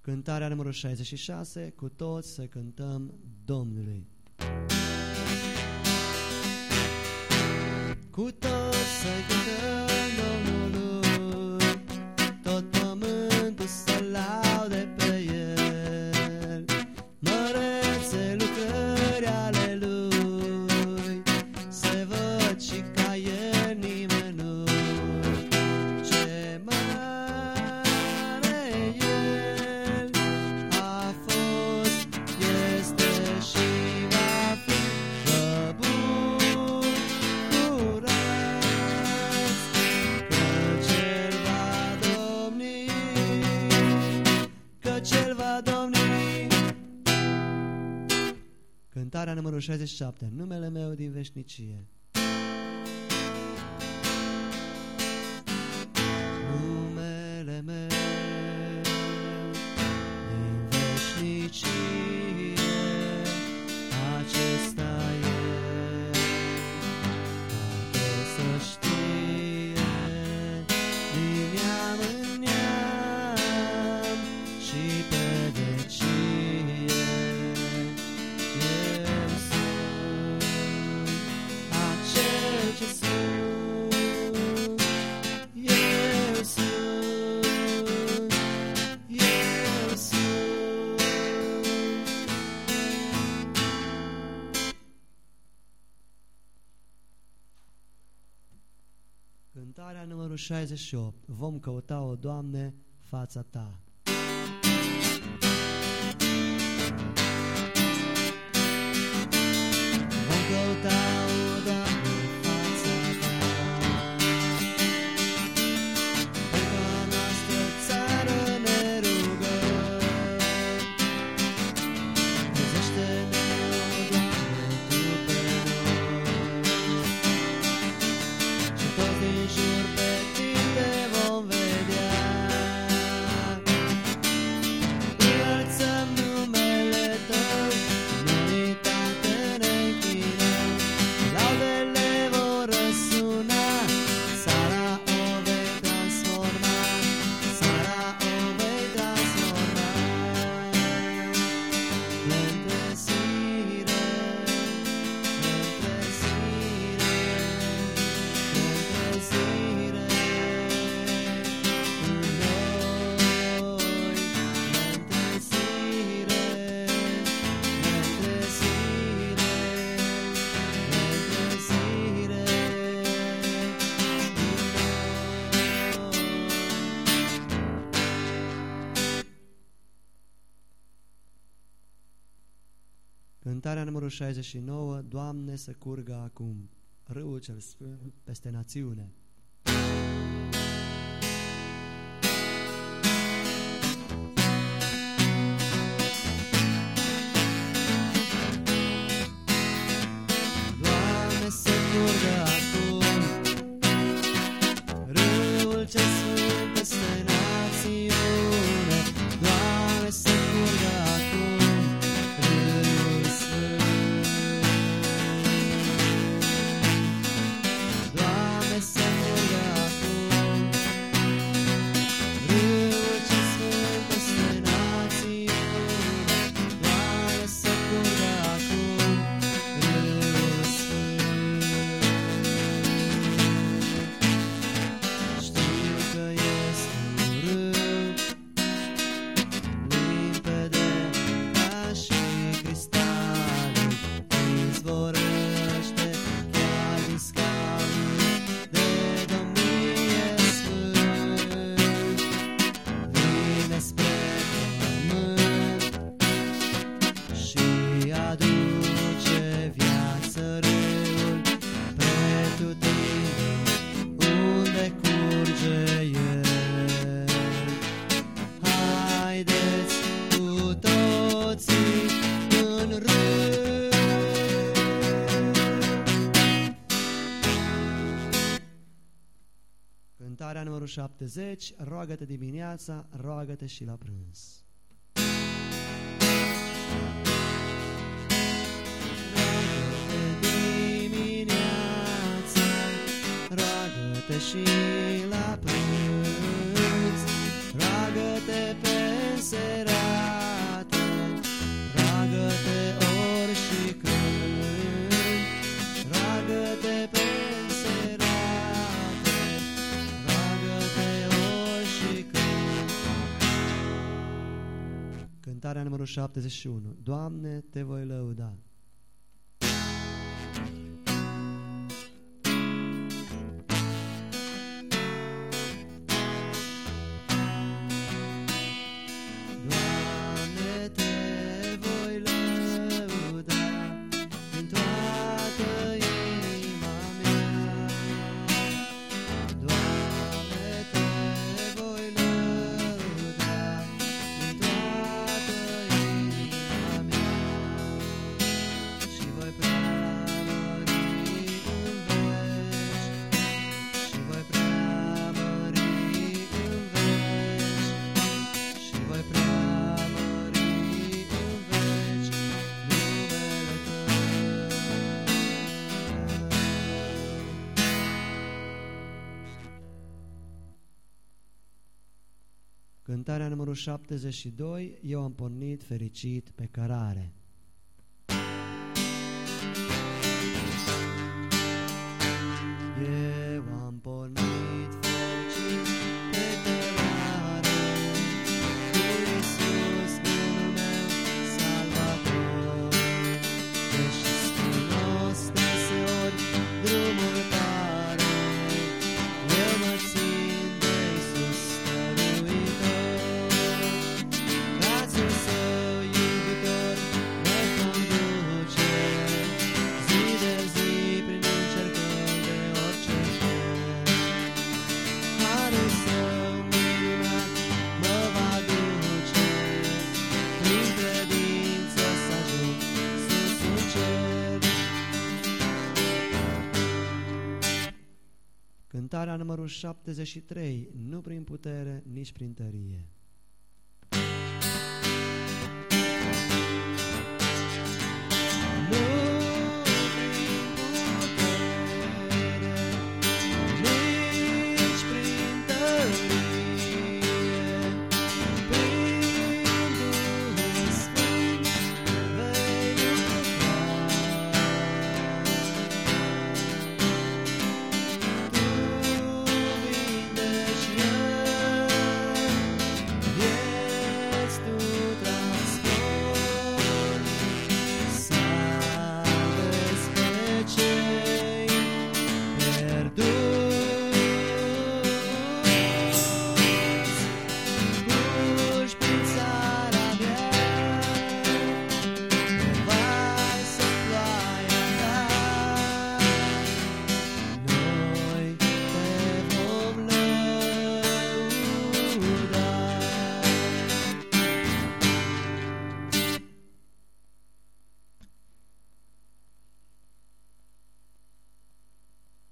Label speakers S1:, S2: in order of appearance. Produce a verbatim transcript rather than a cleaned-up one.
S1: Cântarea numărul șaizeci și șase, cu toți să cântăm Domnului. Cu toți să cântăm Domnului, tot pământul să laude pe El, mărețe lucrări ale Lui, se văd și ca El nimeni nu. Ce mare El a fost, este și va fi, că bun, curat, că Cel va domni, că Cel va domni. Cântarea numărul șaizeci și șapte, numele meu din veșnicie. Numele meu din veșnicie, acesta e, dacă să știe, din neam în neam și pe vecie. Eu sunt acel ce sunt, eu sunt, eu sunt. Cântarea numărul șaizeci și opt. Vom căuta, o Doamne, fața Ta. Vom căuta, o Doamne, fața Ta, pentru a noastră țară ne rugăm. Trezește-ne, o Doamne, Tu pe noi, și toți din jur pe Tine vom vedea. Înălțăm numele Tău, în unitate ne închinăm, laudele vor răsuna, țara o vei transforma, țara o vei transforma. Întrezire, întrezire, întrezire în noi, întrezire, întrezire, întrezire în noi. Cântarea numărul șaizeci și nouă, Doamne, să curgă acum râul cel sfânt peste națiune. Doamne, să curgă acum râul cel sfânt peste națiune. Doamne, să curgă acum râul sfânt. Doamne, să curgă acum râul cel sfânt peste națiune. Doamne, să curgă acum râul sfânt. Știu că este un râu limpede ca și cristalul, izvorăște chiar din scaunul de domnie sfânt. Vine spre pământ și aduce viață râul pretutindeni unde curge El. Haideți cu toții în râu. Cântarea numărul șaptezeci, roagă-te dimineața, roagă-te și la prânz. Roagă-te dimineața, roagă-te și la prânz, roagă-te pe înserată, roagă-te ori și când, roagă-te pe înserată, roagă-te ori și când. Cântarea numărul șaptezeci și unu. Doamne, te voi lăuda. Cântarea numărul șaptezeci și doi. Eu am pornit fericit pe cărare. Eu am pornit fericit pe cărare, cu Iisus Bunul meu Salvator. Deși spinos deseori drumul pare, eu mă țin de Iisus stăruitor. Brațul său iubitor mă conduce, zi de zi prin încercări de orice fel. Harul său minunat mă va duce, prin credință să ajung sus în cer. Cântarea numărul șaptezeci și trei. Nu prin putere, nici prin tărie.